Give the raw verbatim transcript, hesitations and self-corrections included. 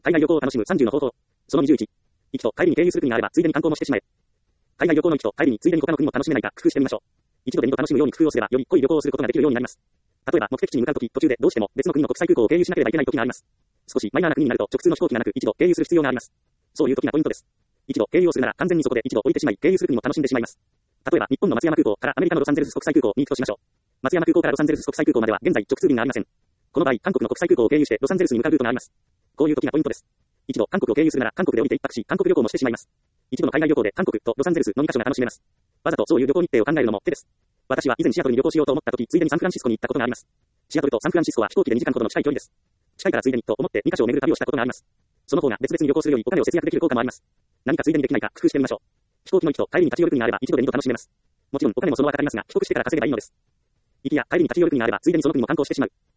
海外旅行を楽しむさんじゅうの方法。そのにじゅういち。行きと帰りに経由する国があれば、ついでに観光もしてしまえ。海外旅行の行きと帰りについでに他の国も楽しめないか工夫してみましょう。一度で二度楽しむように工夫をすれば、より濃い旅行をすることができるようになります。例えば、目的地に向かうとき、途中でどうしても別の国の国際空港を経由しなければいけないときがあります。少しマイナーな国になると直通の飛行機がなく、一度経由する必要があります。そういう時がポイントです。一度経由をするなら完全にそこで一度置いてしまい、経由する国も楽しんでしまいます。例えば、日本の松山空港からアメリカのロサンゼルス国際空港に行くとしましょう。松山空港からロサンゼルス国際空港までは現在直通便がありません。この場合、韓国の国際空港を経由してロサンゼルスに向かうルートがあります。こういう時がポイントです。一度韓国を経由するなら韓国で降りて一泊し、韓国旅行もしてしまいます。一度の海外旅行で韓国とロサンゼルスのにカ所が楽しめます。わざとそういう旅行日程を考えるのも手です。私は以前シアトルに旅行しようと思った時、ついでにサンフランシスコに行ったことがあります。シアトルとサンフランシスコは飛行機でにじかんほどの近い距離です。近いからついでにと思ってにカ所を巡る旅をしたことがあります。その方が別々に旅行するよりお金を節約できる効果もあります。何かついでにできないか工夫してみましょう。飛行機の行きと帰りに立ち寄る国があれば一度で二度楽しめます。もちろんお金もその場かかりますが、帰国してから稼げばいいのです。行きや帰りに立ち寄る国があればついでにその国も観光してしまう。